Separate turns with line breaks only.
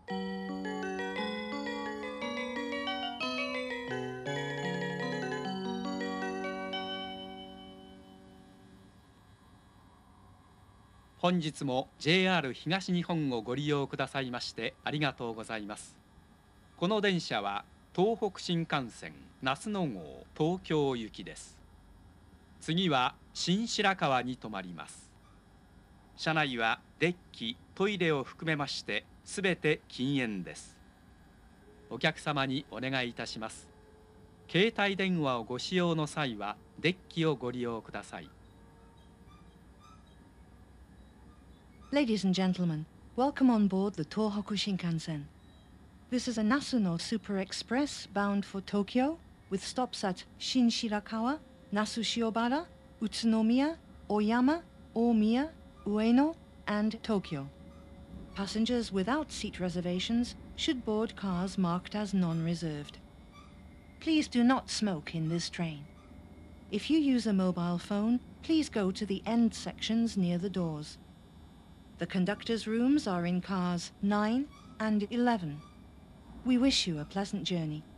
本日も JR 東日本をご利用くださいましてありがとうございます。この電車は東北新幹線那須野号東京行きです。次は新白河に停まります。車内はデッキ、トイレを含めましてすべて禁煙です。お客様にお願いいたします。携帯電話をご使用の際はデッキをご利用ください。
Ladies and gentlemen, welcome on board the Tohoku Shinkansen. This is a Nasuno Super Express bound for Tokyo with stops at Shinshirakawa, Nasu Shiobara, Utsunomiya, Oyama, Omiya, Ueno, and Tokyo. Passengers without seat reservations should board cars marked as non-reserved. Please do not smoke in this train. If you use a mobile phone, please go to the end sections near the doors. The conductor's rooms are in cars 9 and 11. We wish you a pleasant journey.